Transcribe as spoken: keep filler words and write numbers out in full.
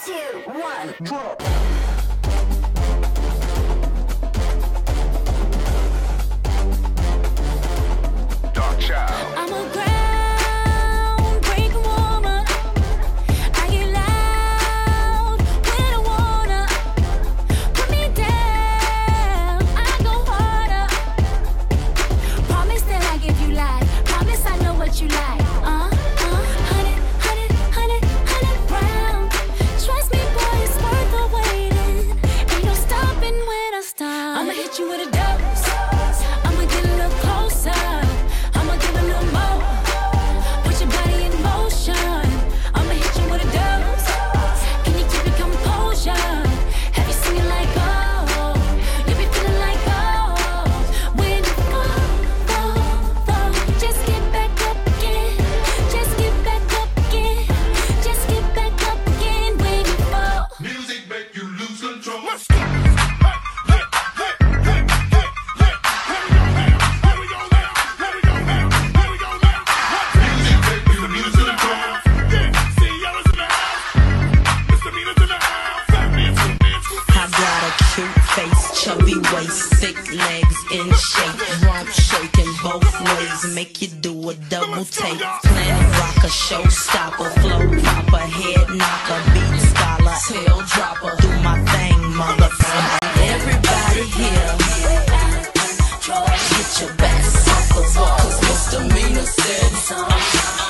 two, one, drop. Dark Child. I'm a groundbreaking woman. I get loud when I wanna. Put me down, I go harder. Promise that I give you life. Promise I know what you like. Uh, uh, hundred, hundred, hundred, hundred round. Trust me, boy, it's worth the waiting. Ain't no stopping when I start. I'ma hit you with a dose. I'ma get a little closer. I'ma give a little more. Put your body in motion. I'ma hit you with a dose. Can you keep your composure? Have you seen it like oh? You be feeling like oh. When you fall, fall, fall, just get back up again. Just get back up again. Just get back up again when you fall. Music make you lose control. Let's go. I got a cute face, chubby waist, thick legs in shape, rump shaking both ways, make you do a double take. Planet rocker, showstopper, flow proper, head knocker, beat scholar, tail dropper, do my thing, motherfucker. Everybody here, get your best off the wall, 'cause misdemeanor said